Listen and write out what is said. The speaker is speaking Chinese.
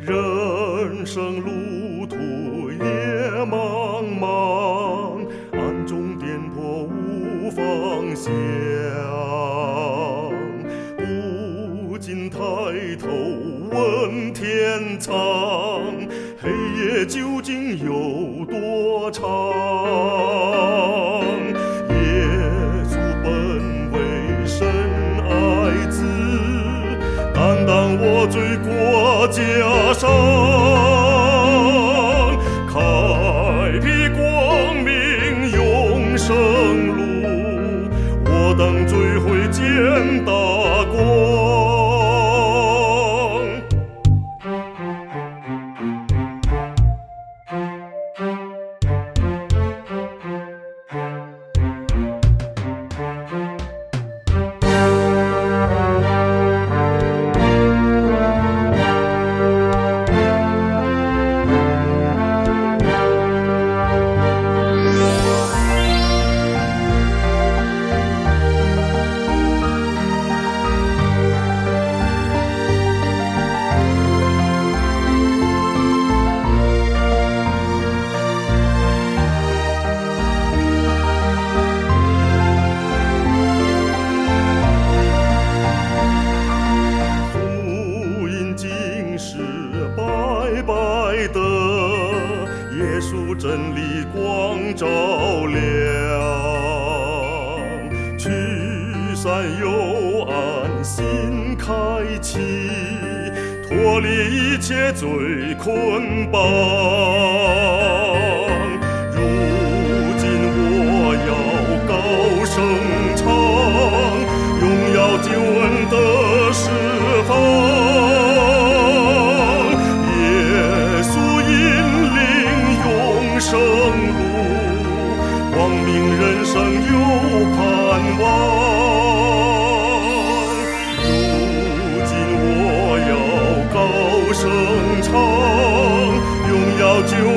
人生路途也茫茫，暗中颠簸无方向。不禁抬头问天苍，黑夜究竟有多长？耶稣本为神爱子，担当我罪过枷伤，开辟光明永生路，我等追回见大光。耶稣真理光照亮，驱散幽暗心开启，脱离一切罪捆绑。如今我要高声唱，荣耀救恩的释放。生路，光明人生有盼望。如今我要高声唱，荣耀救